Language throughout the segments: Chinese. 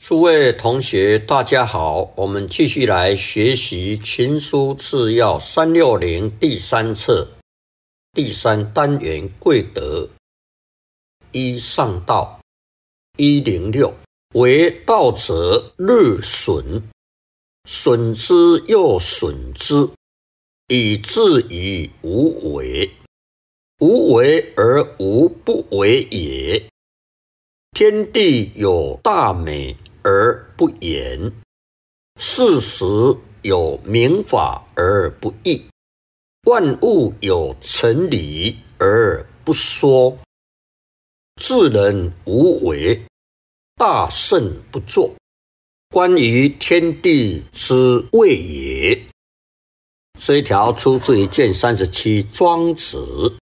诸位同学大家好，我们继续来学习群书治要360第3册第3单元贵德。一上道。106为道者日损，损之又损之，以至于无为。无为而无不为也。天地有大美而不言，事实有明法而不议，万物有成理而不说。智人无为，大圣不作，关于天地之谓也。这一条出自于卷37庄子。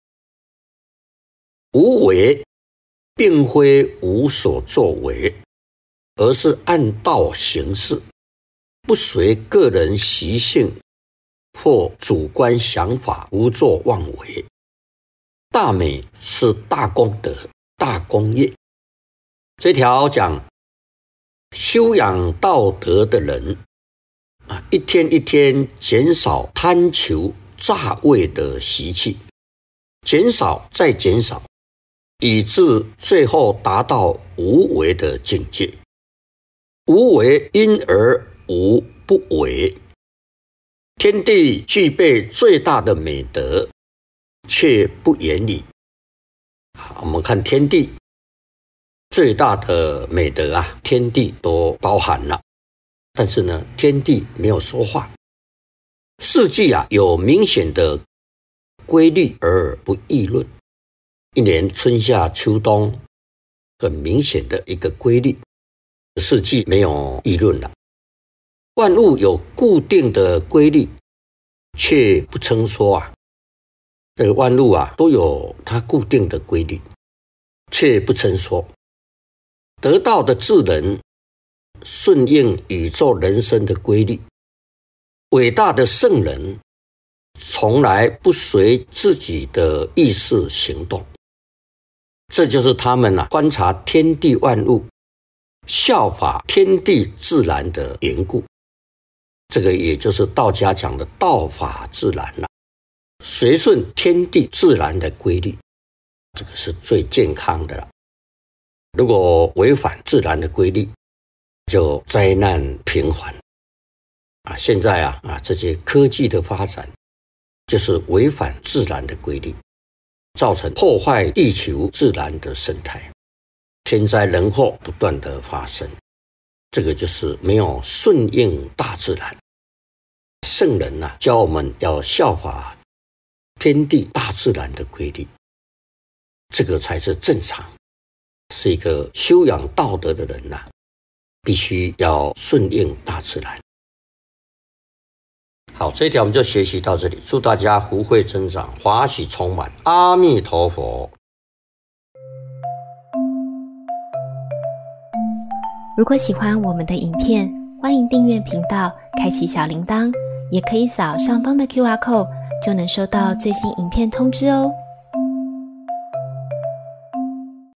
无为并非无所作为，而是按道行事，不随个人习性或主观想法胡作妄为。大美是大功德、大功业。这条讲修养道德的人一天一天减少贪求诈伪的习气，减少再减少，以致最后达到无为的境界。无为因而无不为。天地具备最大的美德，却不言理。我们看天地最大的美德天地都包含了，但是呢，天地没有说话。四季有明显的规律而不议论。一年春夏秋冬很明显的一个规律，四季没有议论了。万物有固定的规律，却不称说这个万物都有它固定的规律，却不称说。得道的智人顺应宇宙人生的规律，伟大的圣人从来不随自己的意识行动。这就是他们观察天地万物，效法天地自然的缘故。这个也就是道家讲的道法自然随顺天地自然的规律，这个是最健康的了。如果违反自然的规律，就灾难频繁现在这些科技的发展就是违反自然的规律，造成破坏地球自然的生态，天灾人祸不断的发生。这个就是没有顺应大自然。圣人教我们要效法天地大自然的规律，这个才是正常。是一个修养道德的人必须要顺应大自然。好，这一条我们就学习到这里，祝大家福慧增长，华喜充满，阿弥陀佛。 如果喜欢我们的影片，欢迎订阅频道，开启小铃铛，也可以扫上方的 QR code，就能收到最新影片通知哦。